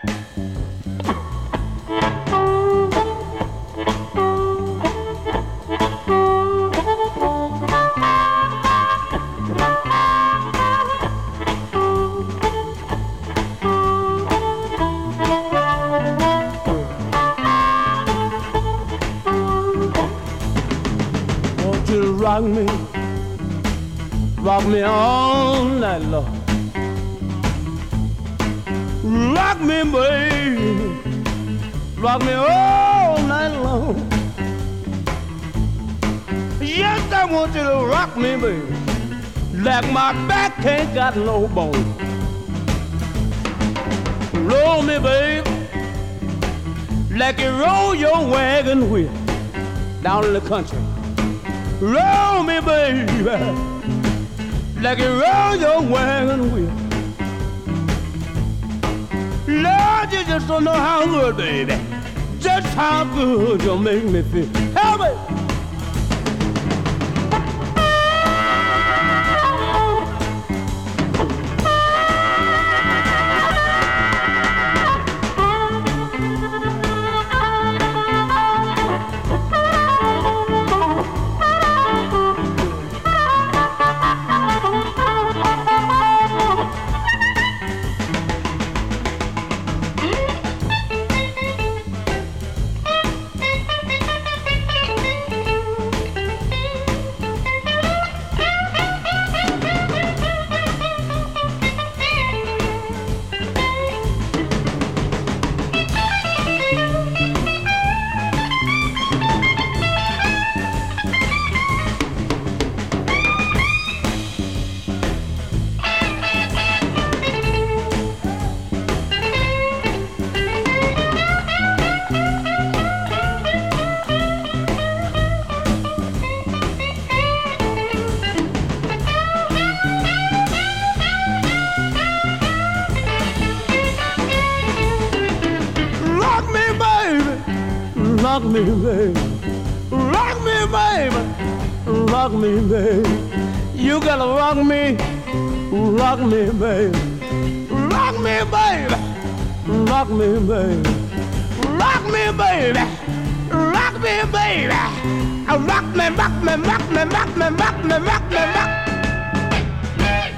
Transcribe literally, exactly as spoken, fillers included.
Rock me, rock me all night long. Rock me, baby, rock me all night long. Yes, I want you to rock me, baby, like my back ain't got no bone. Roll me, baby, like you roll your wagon wheel down in the country. Roll me, baby, like you roll your wagon wheel. Lord, you just don't know how good, baby, just how good you make me feel. Help me. Rock me, baby, rock me, baby, rock me, baby. You gotta rock me, rock me, baby, rock me, baby, rock me, baby, rock me, baby, rock me, baby. Rock me, rock me, rock me, rock me, rock me, rock me, rock.